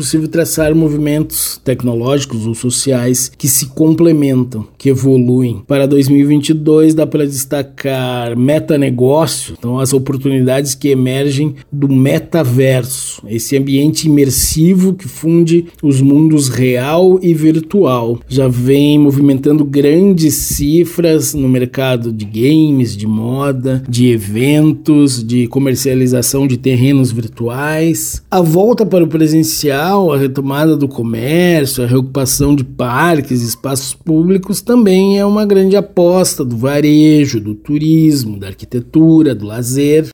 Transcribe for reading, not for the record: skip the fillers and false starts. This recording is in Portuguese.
possível traçar movimentos tecnológicos ou sociais que se complementam, que evoluem. Para 2022 dá para destacar metanegócio, então as oportunidades que emergem do metaverso, esse ambiente imersivo que funde os mundos real e virtual. Já vem movimentando grandes cifras no mercado de games, de moda, de eventos, de comercialização de terrenos virtuais. A volta para o presencial, a retomada do comércio, a reocupação de parques e espaços públicos também é uma grande aposta do varejo, do turismo, da arquitetura, do lazer.